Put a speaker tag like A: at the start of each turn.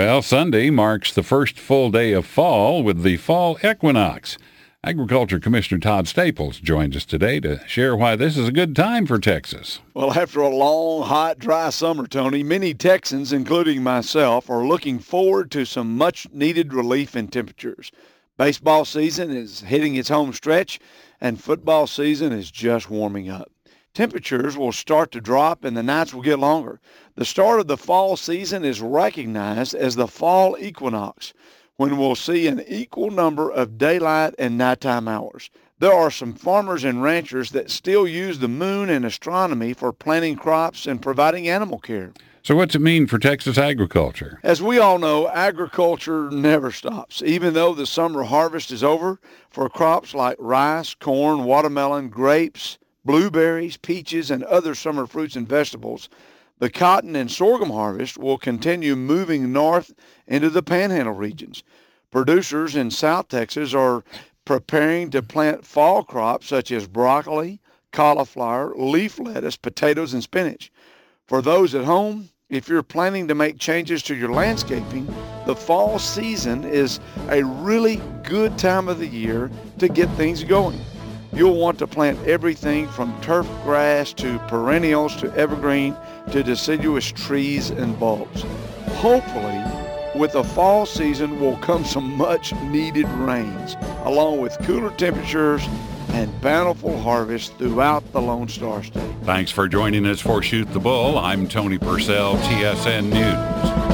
A: Well, Sunday marks the first full day of fall with the fall equinox. Agriculture Commissioner Todd Staples joins us today to share why this is a good time for Texas.
B: Well, after a long, hot, dry summer, Tony, many Texans, including myself, are looking forward to some much-needed relief in temperatures. Baseball season is hitting its home stretch, and football season is just warming up. Temperatures will start to drop and the nights will get longer. The start of the fall season is recognized as the fall equinox, when we'll see an equal number of daylight and nighttime hours. There are some farmers and ranchers that still use the moon and astronomy for planting crops and providing animal care.
A: So what's it mean for Texas agriculture?
B: As we all know, agriculture never stops. Even though the summer harvest is over, for crops like rice, corn, watermelon, grapes, blueberries, peaches, and other summer fruits and vegetables, the cotton and sorghum harvest will continue moving north into the panhandle regions. Producers in South Texas are preparing to plant fall crops such as broccoli, cauliflower, leaf lettuce, potatoes, and spinach. For those at home, if you're planning to make changes to your landscaping, the fall season is a really good time of the year to get things going. You'll want to plant everything from turf grass to perennials to evergreen to deciduous trees and bulbs. Hopefully, with the fall season will come some much-needed rains, along with cooler temperatures and bountiful harvest throughout the Lone Star State.
A: Thanks for joining us for Shoot the Bull. I'm Tony Purcell, TSN News.